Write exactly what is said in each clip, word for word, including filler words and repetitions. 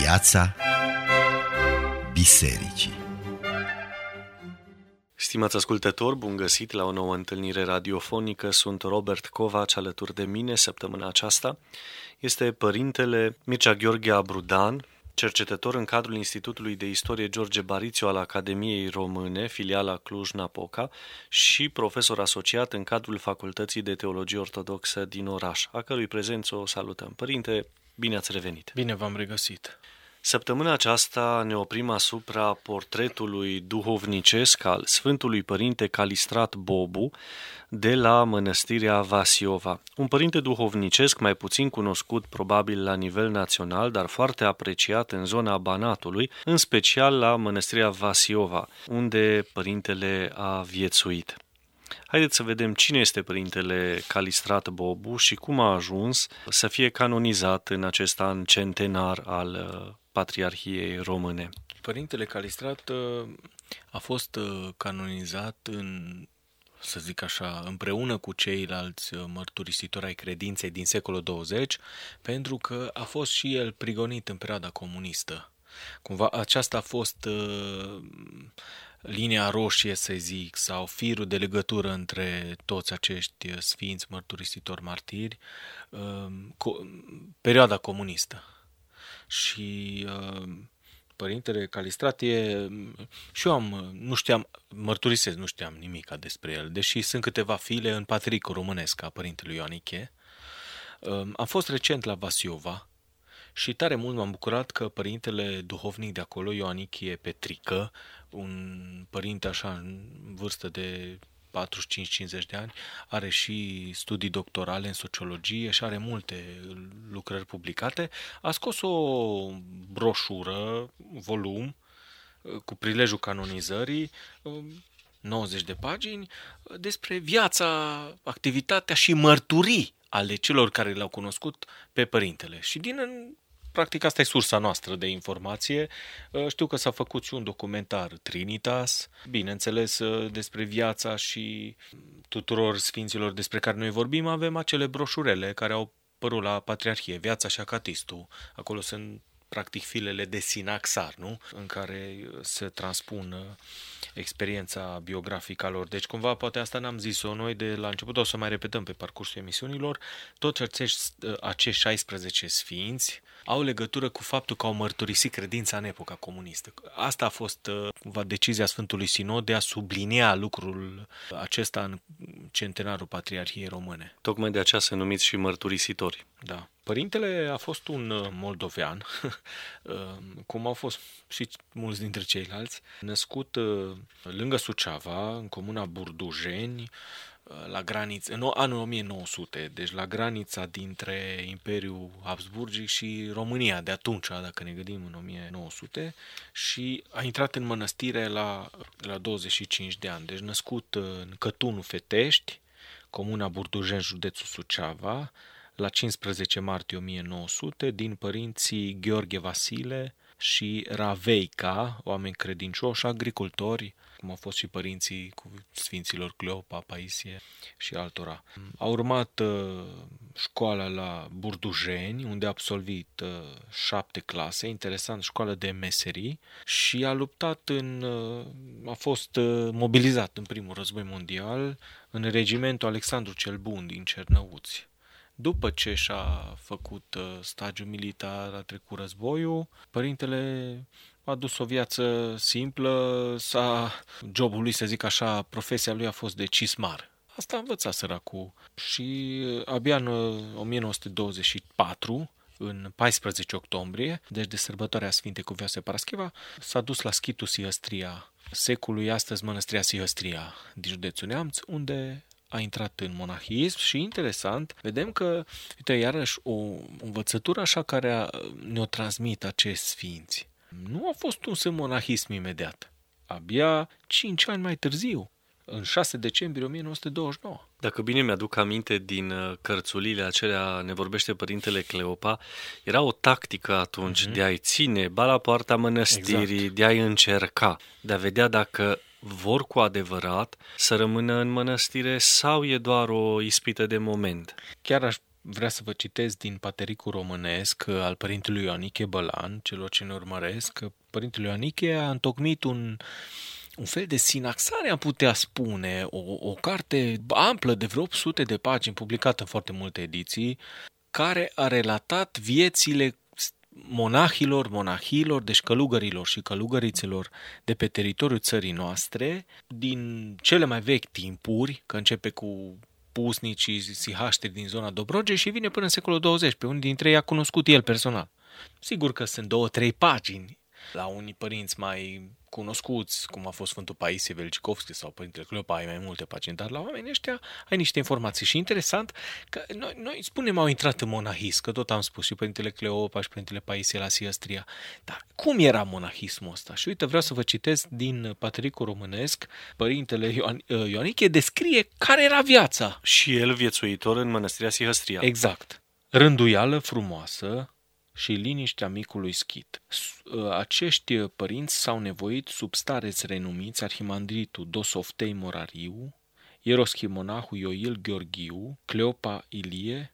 Viața Bisericii. Stimați ascultători, bun găsit la o nouă întâlnire radiofonică. Sunt Robert Covaci, alături de mine săptămâna aceasta este părintele Mircea Gheorghe Abrudan, cercetător în cadrul Institutului de Istorie George Barițiu al Academiei Române, filiala Cluj-Napoca, și profesor asociat în cadrul Facultății de Teologie Ortodoxă din oraș, a cărui prezență o salutăm. Părinte, bine ați revenit! Bine v-am regăsit! Săptămâna aceasta ne oprim asupra portretului duhovnicesc al Sfântului Părinte Calistrat Bobu de la Mănăstirea Vasiova. Un părinte duhovnicesc mai puțin cunoscut probabil la nivel național, dar foarte apreciat în zona Banatului, în special la Mănăstirea Vasiova, unde părintele a viețuit. Haideți să vedem cine este părintele Calistrat Bobu și cum a ajuns să fie canonizat în acest an centenar al Patriarhiei Române. Părintele Calistrat a fost canonizat în, să zic așa, împreună cu ceilalți mărturisitori ai credinței din secolul douăzeci, pentru că a fost și el prigonit în perioada comunistă. Cumva aceasta a fost uh, linia roșie, să zic, sau firul de legătură între toți acești sfinți mărturisitori martiri, uh, co- perioada comunistă. Și uh, părintele Calistrat e, și eu am, nu știam, mărturisesc, nu știam nimica despre el, deși sunt câteva file în patricul românesc a părintelui Ioanichie. Uh, am fost recent la Vasiova și tare mult m-am bucurat că părintele duhovnic de acolo, Ioanichie Petrică, un părinte așa în vârstă de patruzeci și cinci cincizeci de ani, are și studii doctorale în sociologie și are multe lucrări publicate, a scos o broșură, volum, cu prilejul canonizării, nouăzeci de pagini, despre viața, activitatea și mărturii ale celor care l-au cunoscut pe părintele. Și din Practic, asta e sursa noastră de informație. Știu că s-a făcut și un documentar Trinitas, bineînțeles despre viața și tuturor sfinților despre care noi vorbim, avem acele broșurele care au apărut la Patriarhie, Viața și Acatistul. Acolo sunt practic filele de sinaxar, nu? În care se transpun experiența biografică a lor. Deci cumva poate asta n-am zis-o noi de la început, o să mai repetăm pe parcursul emisiunilor. Toți acești, acești șaisprezece sfinți au legătură cu faptul că au mărturisit credința în epoca comunistă. Asta a fost cumva decizia Sfântului Sinod de a sublinia lucrul acesta în centenarul Patriarhiei Române. Tocmai de aceea se numiți și mărturisitori. Da. Părintele a fost un moldovean, cum au fost și mulți dintre ceilalți, născut lângă Suceava, în comuna Burdujeni, la graniță, în anul o mie nouă sute, deci la granița dintre Imperiul Habsburgic și România de atunci, dacă ne gândim în o mie nouă sute, și a intrat în mănăstire la, la douăzeci și cinci de ani, deci născut în Cătunul Fetești, comuna Burdujeni, județul Suceava, la cincisprezece martie o mie nouă sute, din părinții Gheorghe Vasile și Raveica, oameni credincioși, agricultori, cum au fost și părinții cu sfinților Cleopa, Paisie și altora. A urmat uh, școala la Burdujeni, unde a absolvit uh, șapte clase, interesant, școală de meserii, și a luptat în, uh, a fost uh, mobilizat în primul război mondial în regimentul Alexandru cel Bun din Cernăuți. După ce și-a făcut stagiul militar, a trecut războiul, părintele a dus o viață simplă, s-a, jobul lui, să zic așa, profesia lui a fost de cismar. Asta a învățat săracul și abia în o mie nouă sute douăzeci și patru, în paisprezece octombrie, deci de sărbătoarea Sfintei Cuvioase Parascheva, s-a dus la Schitul Sihăstria, secului astăzi Mănăstirea Sihăstria din județul Neamț, unde a intrat în monahism și, interesant, vedem că, uite, iarăși, o învățătură așa care ne-o transmit acești sfinți. Nu a fost uns în monahism imediat, abia cinci ani mai târziu, în șase decembrie o mie nouă sute douăzeci și nouă. Dacă bine mi-aduc aminte din cărțulile acelea, ne vorbește părintele Cleopa, era o tactică atunci uh-huh. de a-i ține ba la poarta mănăstirii, exact. De a-i încerca, de a vedea dacă vor cu adevărat să rămână în mănăstire sau e doar o ispită de moment. Chiar aș vrea să vă citesc din Patericul românesc al părintelui Ioaniche Bălan, celor ce ne urmăresc. Părintele Ioaniche a întocmit un, un fel de sinaxare, am putea spune, o, o carte amplă de vreo opt sute de pagini, publicată în foarte multe ediții, care a relatat viețile monahilor, monahilor, deci călugărilor și călugărițelor de pe teritoriul țării noastre, din cele mai vechi timpuri, că începe cu pusnicii, sihașteri din zona Dobrogei și vine până în secolul douăzeci, pe unii dintre ei a cunoscut el personal. Sigur că sunt două, trei pagini la unii părinți mai cunoscuți, cum a fost Sfântul Paisie Velcikovski sau Părintele Cleopa, ai mai multe pagini, dar la oamenii ăștia ai niște informații. Și interesant că noi, noi spunem au intrat în monahism, că tot am spus și Părintele Cleopa și Părintele Paisie la Siăstria. Dar cum era monahismul ăsta? Și uite, vreau să vă citesc din Patericul românesc, Părintele Ioan, Ioaniche descrie care era viața. Și el viețuitor în mănăstirea Siăstria. Exact. Rânduială frumoasă și liniștea micului schit. Acești părinți s-au nevoit sub stareți renumiți arhimandritul Dosoftei Morariu, ieroschimonahul Ioil Gheorghiu, Cleopa Ilie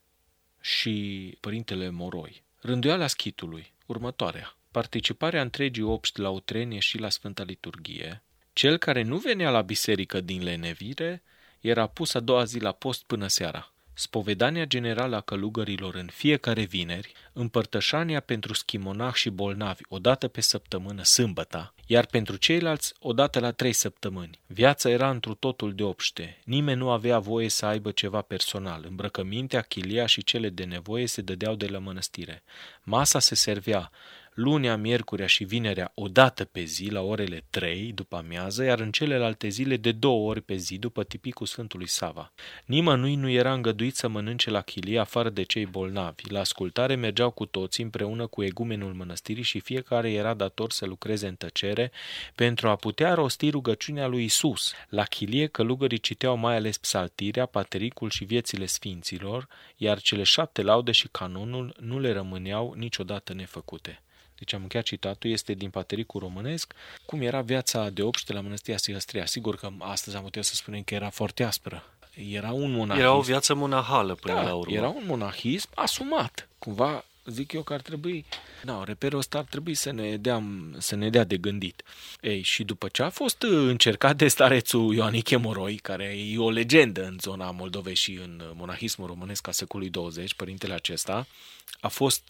și părintele Moroi. Rânduiala schitului, următoarea. Participarea întregii obști la utrenie și la Sfânta Liturghie. Cel care nu venea la biserică din lenevire era pus a doua zi la post până seara. Spovedania generală a călugărilor în fiecare vineri, împărtășania pentru schimonah și bolnavi o dată pe săptămână, sâmbăta, iar pentru ceilalți o dată la trei săptămâni. Viața era întru totul de obște. Nimeni nu avea voie să aibă ceva personal. Îmbrăcămintea, chilia și cele de nevoie se dădeau de la mănăstire. Masa se servea lunea, miercurea și vinerea o dată pe zi la orele trei după amiază, iar în celelalte zile de două ori pe zi după tipicul Sfântului Sava. Nimănui nu era îngăduit să mănânce la chilie afară de cei bolnavi. La ascultare mergeau cu toții împreună cu egumenul mănăstirii și fiecare era dator să lucreze în tăcere pentru a putea rosti rugăciunea lui Isus. La chilie călugării citeau mai ales psaltirea, patericul și viețile sfinților, iar cele șapte laude și canonul nu le rămâneau niciodată nefăcute. Deci am încheiat citatul, este din Patericul românesc, cum era viața de obște la mănăstirea Siăstria. Sigur că astăzi am putea să spunem că era foarte aspră. Era un monahism. Era o viață monahală până da, la urmă. Era un monahism asumat. Cumva zic eu că ar trebui, da, reperul ăsta ar trebui să ne dea, să ne dea de gândit. Ei, și după ce a fost încercat de starețul Ioaniche Moroi, care e o legendă în zona Moldovei și în monahismul românesc al secolului douăzeci, părintele acesta, a fost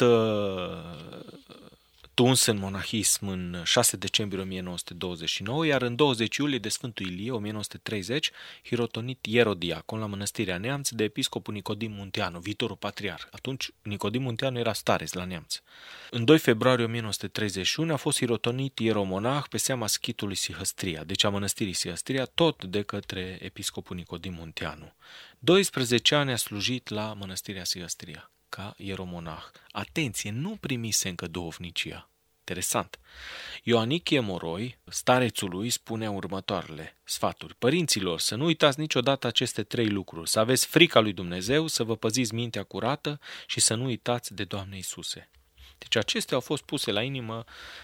uh, tuns în monahism în șase decembrie o mie nouă sute douăzeci și nouă, iar în douăzeci iulie de Sfântul Ilie o mie nouă sute treizeci, hirotonit ierodiacon la mănăstirea Neamț de episcopul Nicodim Munteanu, viitorul patriarh. Atunci Nicodim Munteanu era stareț la Neamț. În doi februarie o mie nouă sute treizeci și unu a fost hirotonit ieromonah pe seama schitului Sihăstria, deci a mănăstirii Sihăstria, tot de către episcopul Nicodim Munteanu. doisprezece ani a slujit la mănăstirea Sihăstria ca ieromonah. Atenție, nu primise încă duhovnicia. Interesant. Ioaniche Moroi, starețul lui, spune următoarele sfaturi. Părinților, să nu uitați niciodată aceste trei lucruri. Să aveți frica lui Dumnezeu, să vă păziți mintea curată și să nu uitați de Doamne Iisuse. Deci acestea au fost puse la inimă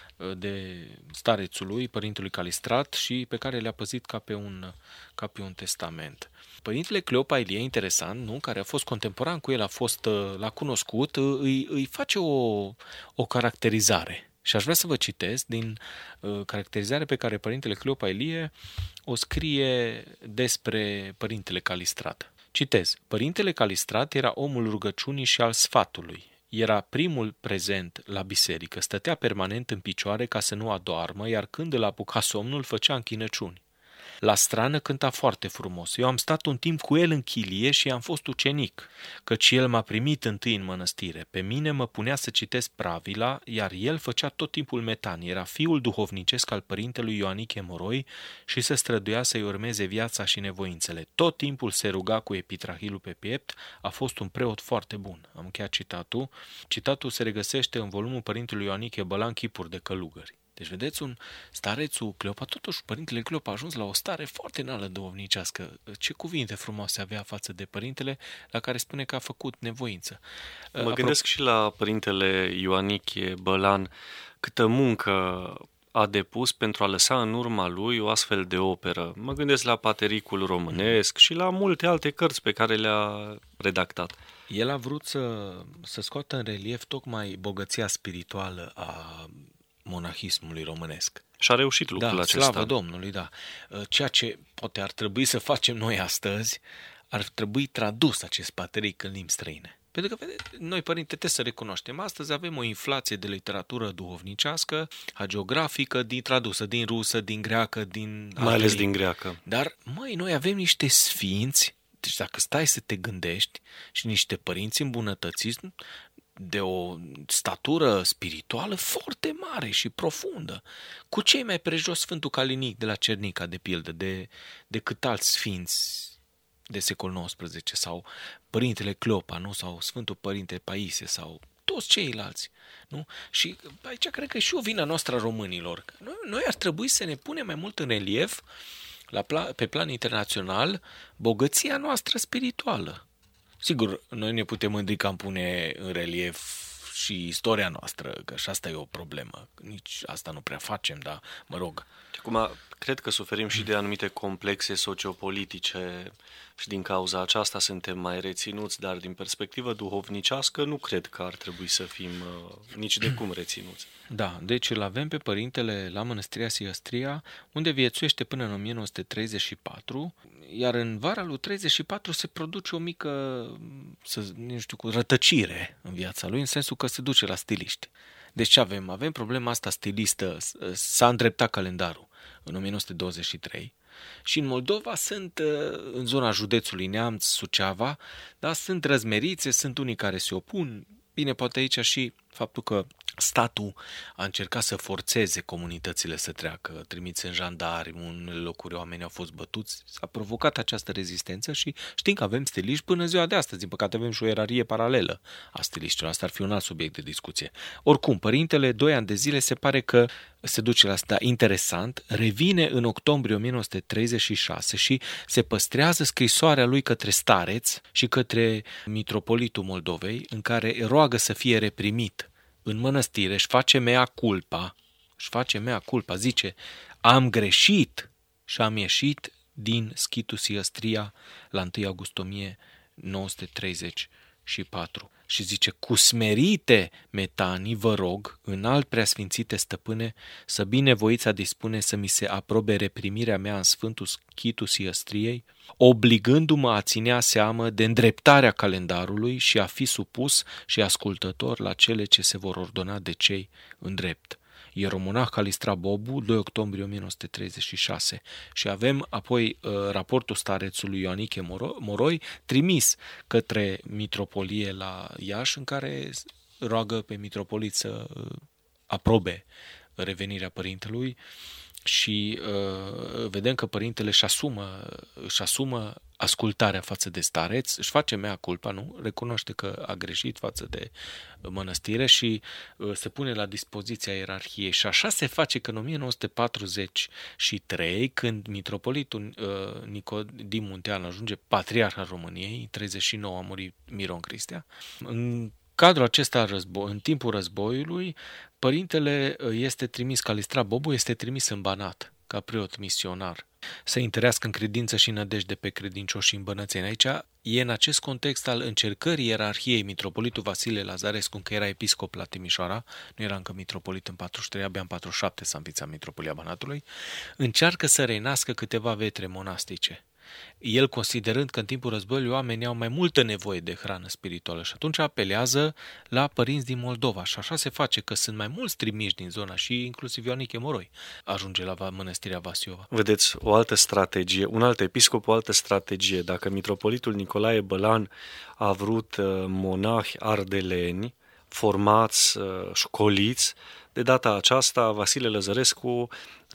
de starețul lui, părintelui Calistrat, și pe care le-a păzit ca pe un, ca pe un testament. Părintele Cleopa Ilie, interesant, nu? Care a fost contemporan cu el, a fost, l-a cunoscut, îi, îi face o, o caracterizare. Și aș vrea să vă citesc din uh, caracterizarea pe care părintele Cleopa Ilie o scrie despre părintele Calistrat. Citez. Părintele Calistrat era omul rugăciunii și al sfatului. Era primul prezent la biserică, stătea permanent în picioare ca să nu adoarmă, iar când îl apuca somnul, făcea închinăciuni. La strană cânta foarte frumos. Eu am stat un timp cu el în chilie și am fost ucenic, căci el m-a primit întâi în mănăstire. Pe mine mă punea să citesc pravila, iar el făcea tot timpul metanii. Era fiul duhovnicesc al părintelui Ioaniche Moroi și se străduia să-i urmeze viața și nevoințele. Tot timpul se ruga cu epitrahilul pe piept, a fost un preot foarte bun. Am încheiat citatul. Citatul se regăsește în volumul părintelui Ioaniche Bălan, Chipuri de călugări. Deci, vedeți, un starețul Cleopa, totuși părintele Cleopa a ajuns la o stare foarte înaltă duhovnicească. Ce cuvinte frumoase avea față de părintele la care spune că a făcut nevoință. Mă Apro- gândesc și la părintele Ioaniche Bălan, câtă muncă a depus pentru a lăsa în urma lui o astfel de operă. Mă gândesc la Patericul românesc și la multe alte cărți pe care le-a redactat. El a vrut să, să scoată în relief tocmai bogăția spirituală a monahismului românesc. Și a reușit lucrul da, acesta. Slavă Domnului, da. Ceea ce poate ar trebui să facem noi astăzi, ar trebui tradus acest Pateric în limbi străine. Pentru că, vedeți, noi, părinte, trebuie să recunoaștem, astăzi avem o inflație de literatură duhovnicească, hagiografică, din tradusă din rusă, din greacă, din... Mai ales din greacă. Dar, măi, noi avem niște sfinți, deci dacă stai să te gândești, și niște părinți îmbunătățiți de o statură spirituală foarte mare și profundă, cu cei mai prejos Sfântul Calinic de la Cernica, de pildă, de, decât alți sfinți de secol nouăsprezece, sau Părintele Cleopa, nu? Sau Sfântul Părinte Paisie, sau toți ceilalți. Nu? Și aici cred că e și o vină noastră a românilor. Noi, noi ar trebui să ne punem mai mult în relief, la plan, pe plan internațional, bogăția noastră spirituală. Sigur, noi ne putem mândri că am pune în relief și istoria noastră, că și asta e o problemă. Nici asta nu prea facem, dar mă rog. Acum, cred că suferim și de anumite complexe sociopolitice și din cauza aceasta suntem mai reținuți, dar din perspectivă duhovnicească nu cred că ar trebui să fim uh, nici de cum reținuți. Da, deci îl avem pe părintele la Mănăstirea Siăstria, unde viețuiește până în o mie nouă sute treizeci și patru, iar în vara lui treizeci și patru se produce o mică, să, nu știu, cu rătăcire în viața lui, în sensul că se duce la stiliști. Deci ce avem? Avem problema asta stilistă, s-a îndreptat calendarul în o mie nouă sute douăzeci și trei și în Moldova sunt, în zona județului Neamț, Suceava, da, sunt răzmerițe, sunt unii care se opun. Bine, poate aici și faptul că statul a încercat să forțeze comunitățile să treacă, trimițând jandarmi, în unele locuri oamenii au fost bătuți, s-a provocat această rezistență și știm că avem stiliști până ziua de astăzi. Din păcate avem și o ierarhie paralelă a stiliștilor. Asta ar fi un alt subiect de discuție. Oricum, părintele, doi ani de zile, se pare că se duce la asta. Interesant, revine în octombrie o mie nouă sute treizeci și șase și se păstrează scrisoarea lui către stareț și către mitropolitul Moldovei, în care roagă să fie reprimit în mănăstire, își face mea culpa, își face mea culpa, zice, am greșit și am ieșit din Schitul Siăstria la întâi august o mie nouă sute treizeci și patru. Și zice, cu smerite metanii vă rog, înalt preasfințite stăpâne, să binevoiți a dispune să mi se aprobe reprimirea mea în Sfântul Schitul Siăstriei, obligându-mă a ținea seamă de îndreptarea calendarului și a fi supus și ascultător la cele ce se vor ordona de cei îndrept. Ieromonah Calistrat Bobu, doi octombrie o mie nouă sute treizeci și șase. Și avem apoi uh, raportul starețului Ioaniche Moroi, trimis către mitropolie la Iași, în care roagă pe mitropolit să uh, aprobe revenirea părintelui și uh, vedem că părintele își asumă, își asumă ascultarea față de stareț, își face mea culpa, nu? Recunoaște că a greșit față de mănăstire și uh, se pune la dispoziția ierarhiei. Și așa se face că în o mie nouă sute patruzeci și trei, când mitropolitul uh, Nicodim Muntean ajunge patriarh al României, în treizeci și nouă a murit Miron Cristea, în cadrul acesta război, în timpul războiului, părintele este trimis, Calistrat Bobu este trimis în Banat, ca preot misionar, să întărească în credință și nădejde pe credincioși și în bănățeni. Aici e în acest context al încercării ierarhiei mitropolitul Vasile Lazarescu, încă era episcop la Timișoara, nu era încă mitropolit în patruzeci și trei, abia în patruzeci și șapte s-a înființat mitropolia Banatului, încearcă să renască câteva vetre monastice. El considerând că în timpul războiului oamenii au mai multă nevoie de hrană spirituală și atunci apelează la părinți din Moldova și așa se face că sunt mai mulți trimiși din zona și inclusiv Ioaniche Moroi ajunge la mănăstirea Vasiova. Vedeți, o altă strategie, un alt episcop, o altă strategie. Dacă mitropolitul Nicolae Bălan a vrut monahi ardeleni, formați, școliți, de data aceasta Vasile Lăzărescu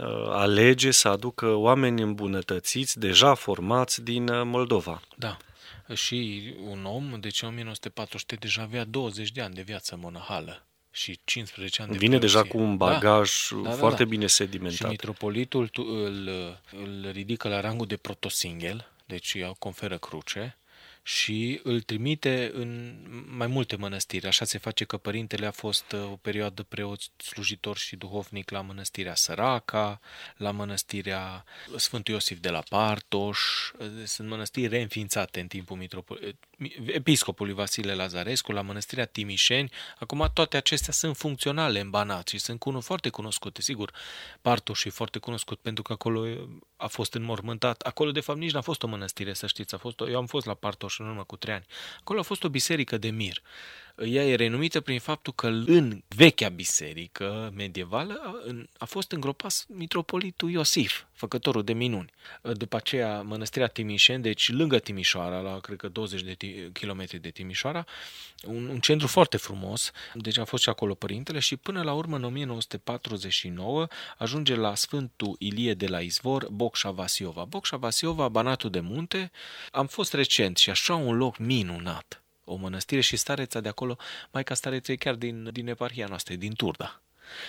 alege să aducă oameni îmbunătățiți, deja formați din Moldova. Da. Și un om, deci în o mie nouă sute patruzeci și trei deja avea douăzeci de ani de viață monahală și cincisprezece ani de Vine preoție. deja cu un bagaj da. Da, da, foarte da. bine sedimentat. Și mitropolitul îl, îl ridică la rangul de protosinghel, deci îi conferă cruce și îl trimite în mai multe mănăstiri. Așa se face că părintele a fost o perioadă preot, slujitor și duhovnic la mănăstirea Săraca, la mănăstirea Sfântul Iosif de la Partoș. Sunt mănăstiri reînființate în timpul mitropol- episcopului Vasile Lazarescu, la mănăstirea Timișeni. Acum toate acestea sunt funcționale în Banat și sunt cuno- foarte cunoscute. Sigur, Partoș e foarte cunoscut pentru că acolo a fost înmormântat. Acolo, de fapt, nici n-a fost o mănăstire, să știți. A fost o... Eu am fost la Partoș în urmă cu trei ani. Acolo a fost o biserică de mir. Ea e renumită prin faptul că în vechea biserică medievală a fost îngropat mitropolitul Iosif, făcătorul de minuni. După aceea, mănăstirea Timișeni, deci lângă Timișoara, la cred că douăzeci de kilometri de Timișoara, un, un centru foarte frumos, deci a fost și acolo părintele și până la urmă, în o mie nouă sute patruzeci și nouă, ajunge la Sfântul Ilie de la Izvor, Bocșa Vasiova. Bocșa Vasiova, Banatul de Munte, am fost recent și așa un loc minunat. O mănăstire și stareța de acolo, Maica Stareță e chiar din, din eparhia noastră, din Turda.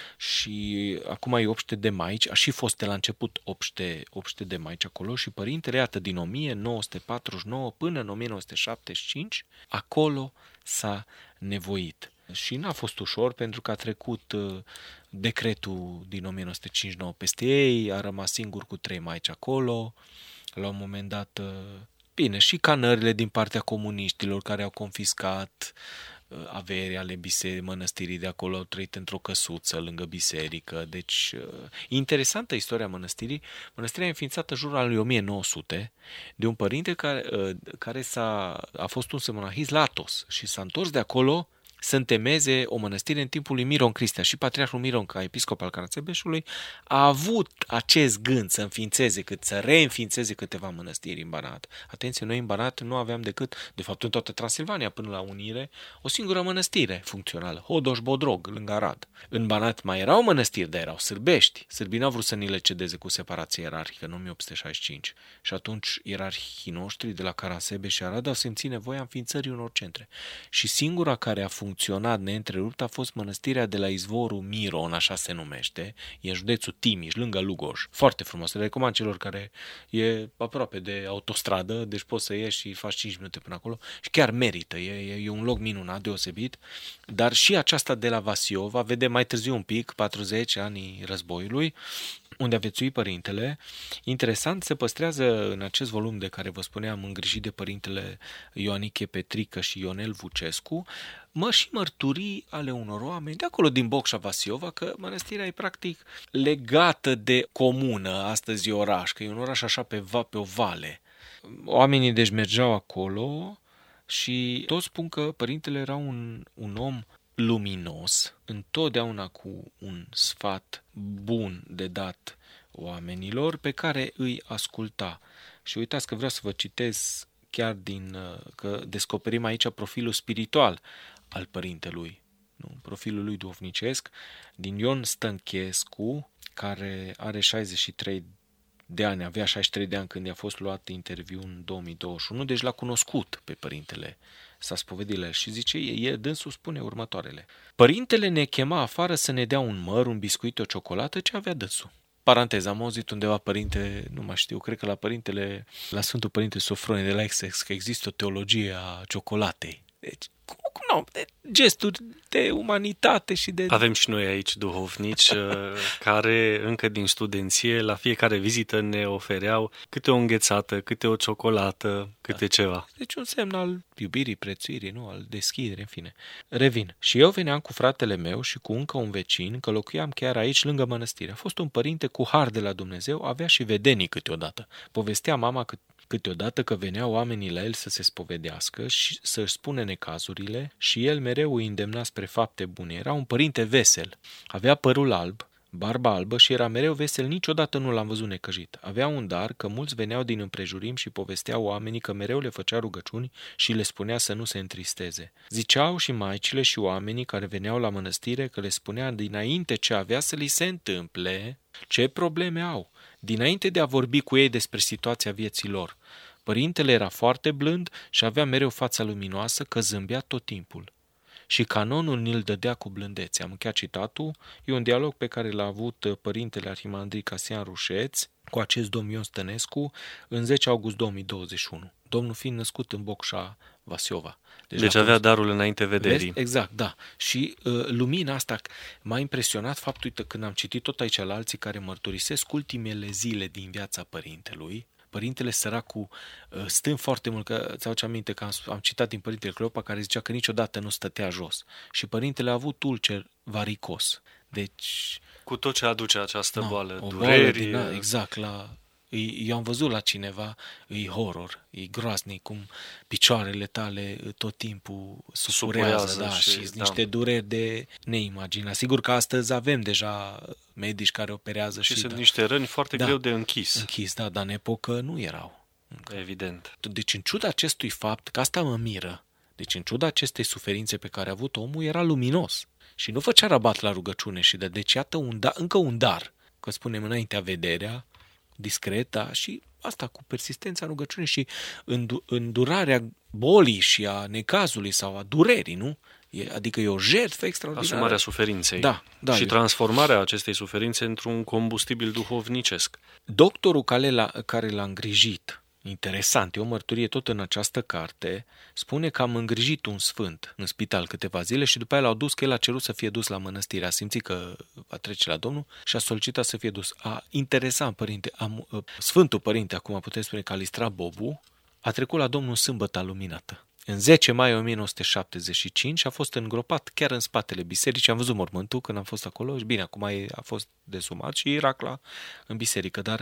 Și acum e optzeci de maici, a și fost de la început optzeci de maici acolo și părintele, iată, din o mie nouă sute patruzeci și nouă până în o mie nouă sute șaptezeci și cinci, acolo s-a nevoit. Și n-a fost ușor pentru că a trecut uh, decretul din o mie nouă sute cincizeci și nouă peste ei, a rămas singur cu trei maici acolo, la un moment dat... Uh, Bine, și canările din partea comuniștilor care au confiscat averi ale biserică, mănăstirii de acolo, au trăit într-o căsuță lângă biserică. Deci, interesantă istoria mănăstirii. Mănăstirea e înființată în jurul anului o mie nouă sute de un părinte care, care s-a, a fost un semonahist la Athos și s-a întors de acolo să întemeze o mănăstire în timpul lui Miron Cristea și patriarhul Miron, ca episcop al Carațebeșului, a avut acest gând să înființeze, cât să reînființeze câteva mănăstiri în Banat. Atenție, noi în Banat nu aveam decât, de fapt în toată Transilvania până la unire, o singură mănăstire funcțională, Hodoș-Bodrog, lângă Arad. În Banat mai erau mănăstiri, dar erau sârbești. Sârbii n-au vrut să ni le cedeze cu separație ierarhică în o mie opt sute șaizeci și cinci. Și atunci ierarhii noștri de la Carasebeș și Arad au simțit nevoia înființării unor centre. Și singura care a funcționat neîntrerupt a fost mănăstirea de la Izvorul Miron, așa se numește, e în județul Timiș, lângă Lugoj. Foarte frumos, le recomand celor care e aproape de autostradă, deci poți să ieși și faci cinci minute până acolo și chiar merită, e, e un loc minunat, deosebit, dar și aceasta de la Vasiova, vedem mai târziu un pic, patruzeci anii războiului, unde a viețuit părintele. Interesant, se păstrează în acest volum de care vă spuneam, îngrijit de părintele Ioaniche Petrică și Ionel Vucescu, mă și mărturii ale unor oameni de acolo din Bocșa Vasiova, că mănăstirea e practic legată de comună, astăzi e oraș, că e un oraș așa pe, va, pe o vale. Oamenii deci mergeau acolo și toți spun că părintele era un, un om luminos, întotdeauna cu un sfat bun de dat oamenilor pe care îi asculta. Și uitați că vreau să vă citez chiar din, că descoperim aici profilul spiritual al părintelui, nu? Profilul lui duhovnicesc, din Ion Stănchescu, care are șaizeci și trei de ani, avea șaizeci și trei de ani când i-a fost luat interviu în două mii douăzeci și unu, deci l-a cunoscut pe părintele, s-a spovedit la el și zice, e, dânsul spune următoarele. Părintele ne chema afară să ne dea un măr, un biscuit, o ciocolată, ce avea dânsul. Paranteză, am auzit undeva părinte, nu mai știu, cred că la părintele, la Sfântul Părinte Sofronie de la Essex, că există o teologie a ciocolatei. Deci, cum, cum nu, de gesturi de umanitate și de... Avem și noi aici duhovnici care încă din studenție la fiecare vizită ne ofereau câte o înghețată, câte o ciocolată, câte da. ceva. Deci un semn al iubirii, prețuirii, nu, al deschiderii, în fine. Revin. Și eu veneam cu fratele meu și cu încă un vecin, că locuiam chiar aici lângă mănăstire. A fost un părinte cu har de la Dumnezeu, avea și vedenii câteodată. Povestea mama că câteodată că veneau oamenii la el să se spovedească și să-și spune necazurile și el mereu îi îndemna spre fapte bune. Era un părinte vesel, avea părul alb, barba albă și era mereu vesel, niciodată nu l-am văzut necăjit. Avea un dar că mulți veneau din împrejurim și povesteau oamenii că mereu le făcea rugăciuni și le spunea să nu se întristeze. Ziceau și maicile și oamenii care veneau la mănăstire că le spunea dinainte ce avea să li se întâmple, ce probleme au, dinainte de a vorbi cu ei despre situația vieții lor. Părintele era foarte blând și avea mereu fața luminoasă, că zâmbea tot timpul. Și canonul ni-l dădea cu blândețe. Am încheiat citatul. E un dialog pe care l-a avut părintele arhimandrit Casian Rușeț cu acest domn Ion Stănescu în zece august două mii douăzeci și unu. Domnul fiind născut în Bocșa, Vasiova. Deci, deci avea darul înainte vederii. Vezi? Exact, da. Și uh, lumina asta m-a impresionat faptul, uite, când am citit tot aici la alții care mărturisesc ultimele zile din viața părintelui, părintele săracu, uh, stând foarte mult, că ți-au aminte că am, am citat din părintele Cleopa care zicea că niciodată nu stătea jos. Și părintele a avut ulcer varicos. Deci... Cu tot ce aduce această na, boală, o dureri... Boală din, na, exact, la... Eu am văzut la cineva, e horror, e groaznic, cum picioarele tale tot timpul sufurează, da, și, și da. niște dureri de neimaginat. Sigur că astăzi avem deja medici care operează. Și, și sunt da, niște răni foarte da, greu de închis. Închis, da, dar în epocă nu erau. Evident. Deci în ciuda acestui fapt, că asta mă miră, deci în ciuda acestei suferințe pe care a avut omul, era luminos. Și nu făcea rabat la rugăciune și de deci iată un da, încă un dar, că spunem înaintea vederea, discreta și asta cu persistența rugăciunii și îndurarea bolii și a necazului sau a durerii, nu? E, adică e o jertfă extraordinară. Asumarea suferinței. Da, da, și eu... transformarea acestei suferințe într-un combustibil duhovnicesc. Doctorul care l-a, care l-a îngrijit, interesant, e o mărturie tot în această carte, spune că am îngrijit un sfânt în spital câteva zile și după aia l-au dus, că el a cerut să fie dus la mănăstire. A simțit că va trece la Domnul și a solicitat să fie dus. A interesant, părinte, am, Sfântul Părinte, acum putem spune Calistrat Bobu, a trecut la Domnul sâmbătă luminată. În zece mai o mie nouă sute șaptezeci și cinci a fost îngropat chiar în spatele bisericii. Am văzut mormântul când am fost acolo și bine, acum a fost desumat și era la în biserică, dar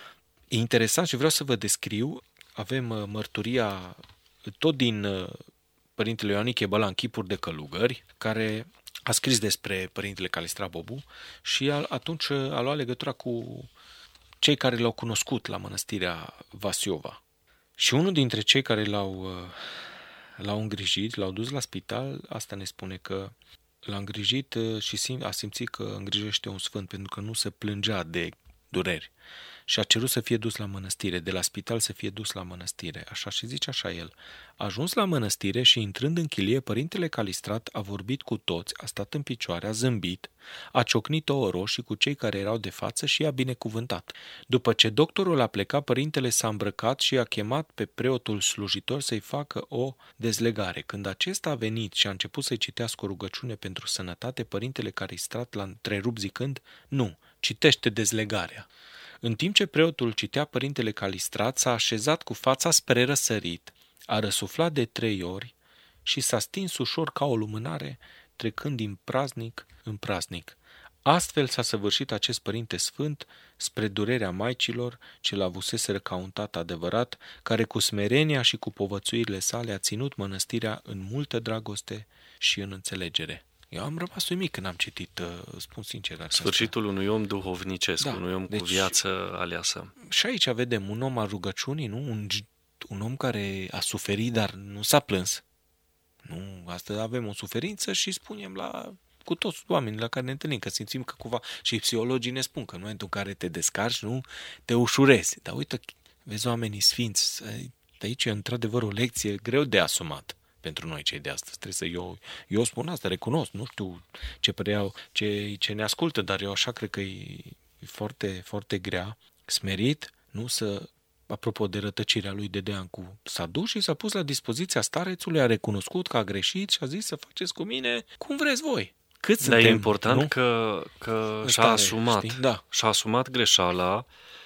e interesant și vreau să vă descriu. Avem mărturia tot din Părintele Ioaniche Bălan, Chipuri de călugări, care a scris despre Părintele Calistrat Bobu și atunci a luat legătura cu cei care l-au cunoscut la mănăstirea Vasiova. Și unul dintre cei care l-au, l-au îngrijit, l-au dus la spital, asta ne spune că l-a îngrijit și a simțit că îngrijește un sfânt, pentru că nu se plângea de dureri. Și a cerut să fie dus la mănăstire, de la spital să fie dus la mănăstire. Așa și zice așa el. A ajuns la mănăstire și intrând în chilie, Părintele Calistrat a vorbit cu toți, a stat în picioare, a zâmbit, a ciocnit ouă roșii cu cei care erau de față și i-a binecuvântat. După ce doctorul a plecat, Părintele s-a îmbrăcat și a chemat pe preotul slujitor să-i facă o dezlegare. Când acesta a venit și a început să-i citească o rugăciune pentru sănătate, Părintele Calistrat l-a întrerupt zicând, nu, citește dezlegarea. În timp ce preotul citea, Părintele Calistrat s-a așezat cu fața spre răsărit, a răsuflat de trei ori și s-a stins ușor ca o lumânare, trecând din praznic în praznic. Astfel s-a săvârșit acest Părinte Sfânt spre durerea maicilor ce l-avuseseră ca un tată adevărat, care cu smerenia și cu povățuirile sale a ținut mănăstirea în multă dragoste și în înțelegere. Eu am rămas uimit când am citit, spun sincer. Sfârșitul unui om duhovnicesc, da, unui om deci, cu viață aleasă. Și aici vedem un om al rugăciunii, nu? Un, un om care a suferit, dar nu s-a plâns. Nu, astăzi avem o suferință și spunem la cu toți oamenii la care ne întâlnim, că simțim că cumva, și psihologii ne spun că în momentul în care te descarci, nu, te ușurezi. Dar uite, vezi oamenii sfinți, aici e într-adevăr o lecție greu de asumat pentru noi cei de astăzi. Trebuie să eu, eu spun asta, recunosc, nu știu ce păreau, ce, ce ne ascultă, dar eu așa cred că e, e foarte, foarte grea, smerit, nu să, apropo de rătăcirea lui Dedeancu, s-a dus și s-a pus la dispoziția starețului, a recunoscut că a greșit și a zis să faceți cu mine cum vreți voi. Cât Dar suntem, e important nu? că, că și-a Stare, asumat, știi? Da. și-a asumat greșeala.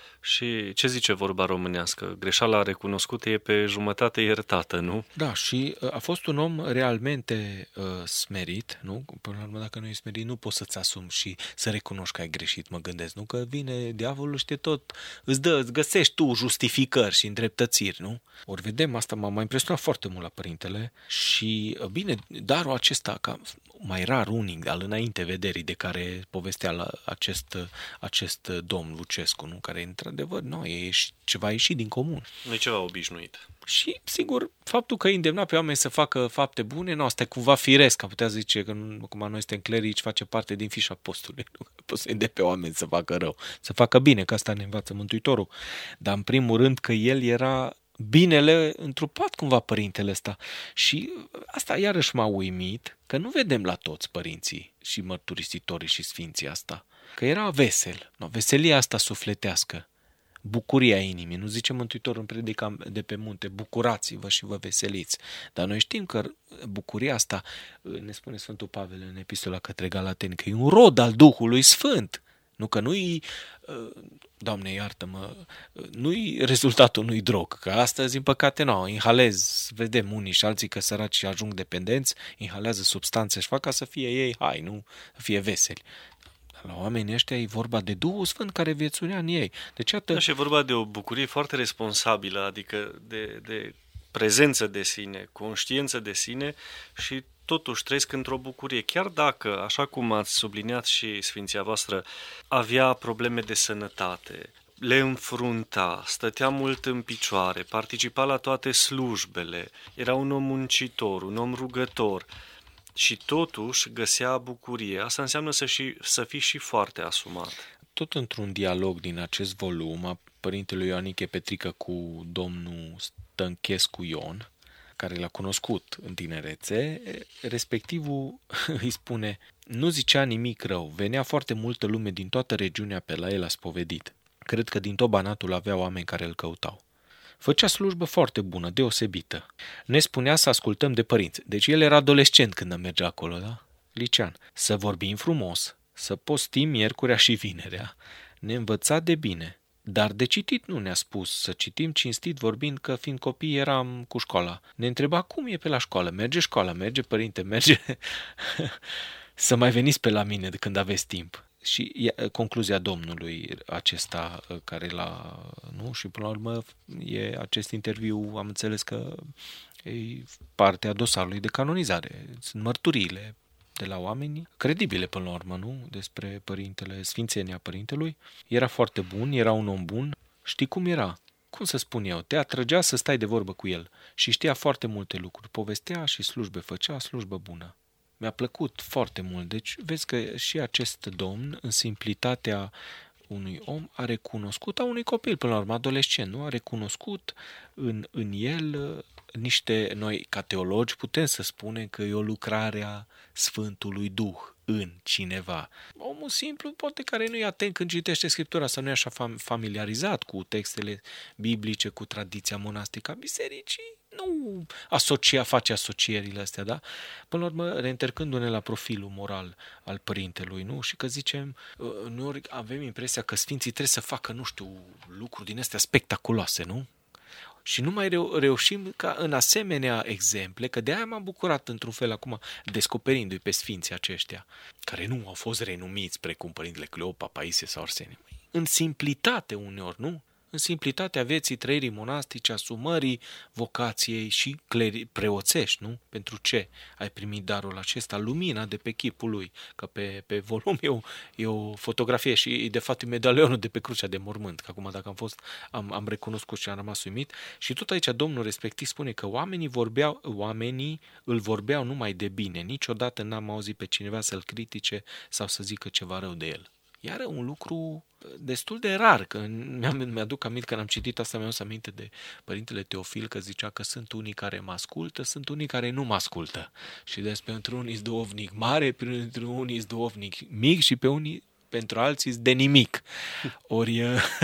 Și ce zice vorba românească? Greșeala recunoscută e pe jumătate iertată, nu? Da, și a fost un om realmente uh, smerit, nu? Până la urmă, dacă nu e smerit, nu poți să-ți asumi și să recunoști că ai greșit, mă gândesc, nu? Că vine diavolul și te tot, îți dă, îți găsești tu justificări și îndreptățiri, nu? Ori vedem, asta m-a mai impresionat foarte mult la Părintele și, bine, darul acesta, ca mai rar unic, al înainte vederii de care povestea la acest, acest domn Lucescu, nu? Care, într-adevăr, nu, e ceva ieșit din comun. Nu e ceva obișnuit. Și, sigur, faptul că îi îndemna pe oameni să facă fapte bune, nu, asta e cumva firesc, am putea zice că, cum noi suntem clerici, face parte din fișa postului. Nu? Poți să îndemne pe oameni să facă rău, să facă bine, că asta ne învață Mântuitorul. Dar, în primul rând, că el era binele întrupat cumva Părintele ăsta. Și asta iarăși m-a uimit, că nu vedem la toți părinții și mărturisitorii și sfinții asta. Că era vesel, no, veselia asta sufletească. bucuria inimii. Nu zice Mântuitorul în predica de pe munte, bucurați-vă și vă veseliți. Dar noi știm că bucuria asta, ne spune Sfântul Pavel în epistola către Galateni, că e un rod al Duhului Sfânt. Nu că nu-i, Doamne iartă-mă, nu-i rezultatul unui drog, că astăzi, în păcate, nu, inhalez, vedem unii și alții că săraci și ajung dependenți, inhalează substanțe și fac ca să fie ei, hai, nu, să fie veseli. La oamenii ăștia e vorba de Duhul Sfânt care viețuia în ei. Deci, atât... Da, și e vorba de o bucurie foarte responsabilă, adică de, de prezență de sine, conștiință de sine și totuși trăiesc într-o bucurie. Chiar dacă, așa cum ați subliniat și Sfinția voastră, avea probleme de sănătate, le înfrunta, stătea mult în picioare, participa la toate slujbele, era un om muncitor, un om rugător, și totuși găsea bucurie. Asta înseamnă să, și, să fii și foarte asumat. Tot într-un dialog din acest volum a părintelui Ioaniche Petrică cu domnul Stănchescu Ion, care l-a cunoscut în tinerețe, respectivul îi spune: nu zicea nimic rău, venea foarte multă lume din toată regiunea pe la el a spovedit. Cred că din tot Banatul avea oameni care îl căutau. Făcea slujbă foarte bună, deosebită. Ne spunea să ascultăm de părinți. Deci el era adolescent când mergea acolo, da? Licean. Să vorbim frumos, să postim miercurea și vinerea. Ne învăța de bine. Dar de citit nu ne-a spus, să citim cinstit vorbind, că fiind copii eram cu școala. Ne întreba cum e pe la școală. Merge școala, merge părinte, merge să mai veniți pe la mine de când aveți timp. Și concluzia Domnului acesta care l-a, nu? Și până la urmă e acest interviu, am înțeles că e partea dosarului de canonizare. Sunt mărturiile de la oameni credibile până la urmă, nu? Despre părintele, sfințenia părintelui. Era foarte bun, era un om bun. Știi cum era? Cum să spun eu? Te atrăgea să stai de vorbă cu el și știa foarte multe lucruri. Povestea și slujbe făcea, slujbă bună. Mi-a plăcut foarte mult. Deci vezi că și acest domn, în simplitatea unui om, a recunoscut, a unui copil, până la urmă, adolescent, nu? A recunoscut în, în el niște, noi ca teologi putem să spunem că e o lucrare a Sfântului Duh în cineva. Omul simplu, poate care nu e atent când citește Scriptura, să nu e așa familiarizat cu textele biblice, cu tradiția monastică a bisericii, nu asocia, face asocierile astea, da? Până la urmă, reîntorcându-ne la profilul moral al părintelui, nu? Și că zicem, uneori avem impresia că sfinții trebuie să facă, nu știu, lucruri din astea spectaculoase, nu? Și nu mai reu- reușim ca în asemenea exemple, că de-aia m-am bucurat într-un fel acum descoperindu-i pe sfinții aceștia, care nu au fost renumiți precum părintele Cleopa, Paisie sau Arsenie. În simplitate uneori, nu? În simplitatea vieții, trăirii monastice, asumării vocației și cleri- preoțești, nu? Pentru ce ai primit darul acesta? Lumina de pe chipul lui, că pe, pe volum e o, e o fotografie și de fapt e medalionul de pe crucea de mormânt, că acum dacă am fost, am, am recunoscut și am rămas uimit. Și tot aici domnul respectiv spune că oamenii vorbeau, oamenii îl vorbeau numai de bine, niciodată n-am auzit pe cineva să-l critique sau să zică ceva rău de el. Iar un lucru destul de rar, că mi-aduc aminte că am citit asta, mi-am adus aminte de părintele Teofil, că zicea că sunt unii care mă ascultă, sunt unii care nu mă ascultă. Și despre pentru unii sunt duhovnic mare, pentru unii sunt duhovnic mic și pe unii, pentru alții de nimic. Ori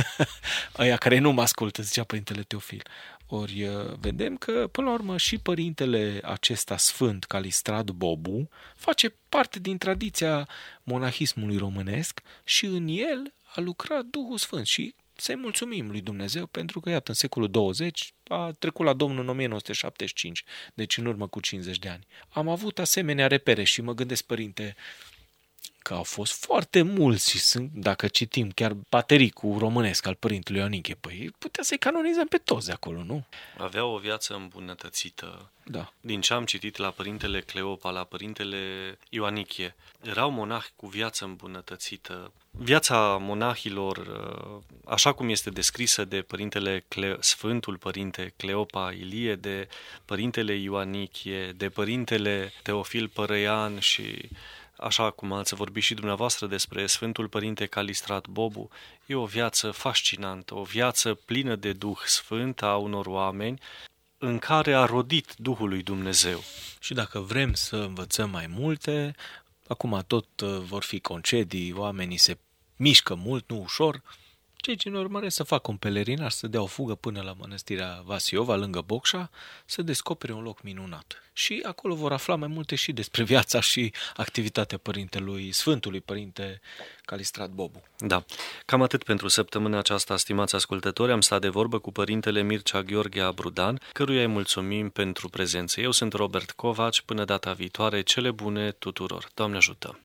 ăia care nu mă ascultă, zicea părintele Teofil. Ori vedem că, până la urmă, și părintele acesta sfânt, Calistrat Bobu, face parte din tradiția monahismului românesc și în el a lucrat Duhul Sfânt și să-i mulțumim lui Dumnezeu pentru că, iată, în secolul douăzeci a trecut la Domnul în o mie nouă sute șaptezeci și cinci, deci în urmă cu cincizeci de ani. Am avut asemenea repere și mă gândesc, părinte, că au fost foarte mulți și sunt, dacă citim chiar batericul românesc al părintelui Ioaniche, păi putea să-i canonizăm pe toți de acolo, nu? Avea o viață îmbunătățită. Da. Din ce am citit la părintele Cleopa, la părintele Ioanichie, erau monahi cu viață îmbunătățită. Viața monahilor, așa cum este descrisă de părintele Cle- Sfântul Părinte Cleopa Ilie, de părintele Ioanichie, de părintele Teofil Părăian și așa cum ați vorbit și dumneavoastră despre Sfântul Părinte Calistrat Bobu, e o viață fascinantă, o viață plină de Duh Sfânt a unor oameni în care a rodit Duhul lui Dumnezeu. Și dacă vrem să învățăm mai multe, acum tot vor fi concedii, oamenii se mișcă mult, nu ușor, cei ce ne urmăresc să facă un pelerinaj, să dea o fugă până la mănăstirea Vasiova, lângă Bocșa, să descopere un loc minunat. Și acolo vor afla mai multe și despre viața și activitatea părintelui, Sfântului Părinte Calistrat Bobu. Da. Cam atât pentru săptămâna aceasta, stimați ascultători. Am stat de vorbă cu Părintele Mircea Gheorghe Abrudan, căruia îi mulțumim pentru prezență. Eu sunt Robert Covaci. Până data viitoare, cele bune tuturor. Doamne ajută!